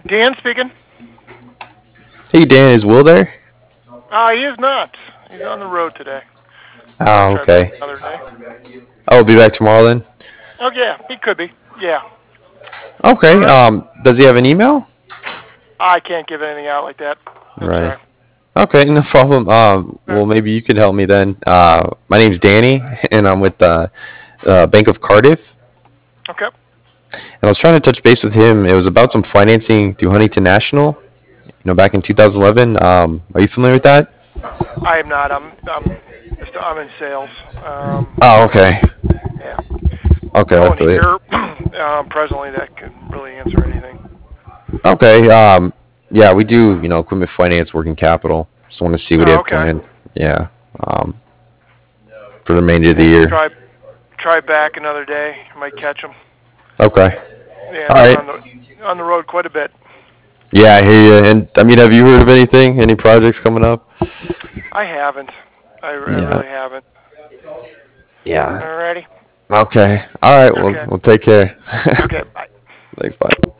Dan speaking. Hey Dan, is Will there? He is not. He's on the road today. I'll Oh, try back okay. another day. I'll be back tomorrow then. Oh yeah, he could be. Yeah. All Okay. right. Does he have an email? I can't give anything out like that. I'm Right. sorry. Okay, no problem. Uh, Well, maybe you could help me then. My name's Danny, and I'm with Bank of Cardiff. okay. And I was trying to touch base with him. It was about some financing through Huntington National. Back in 2011. Are you familiar with that? I am not. I'm in sales. Oh, okay. Yeah. Okay, No I one feel here you. presently that can really answer anything. Okay. Yeah, we do. Equipment finance, working capital. Just want to see what you Oh, have okay. planned. Yeah. Um, for the remainder of the Maybe year. try back another day. Might catch him. Okay. Yeah, All he's right. on the road quite a bit. Yeah, I hear you. And I mean, have you heard of anything? Any projects coming up? I haven't. I Yeah. really haven't. Yeah. Alrighty. Okay. All right. Well, Okay. we'll take care. Okay. Bye. Thanks. Bye.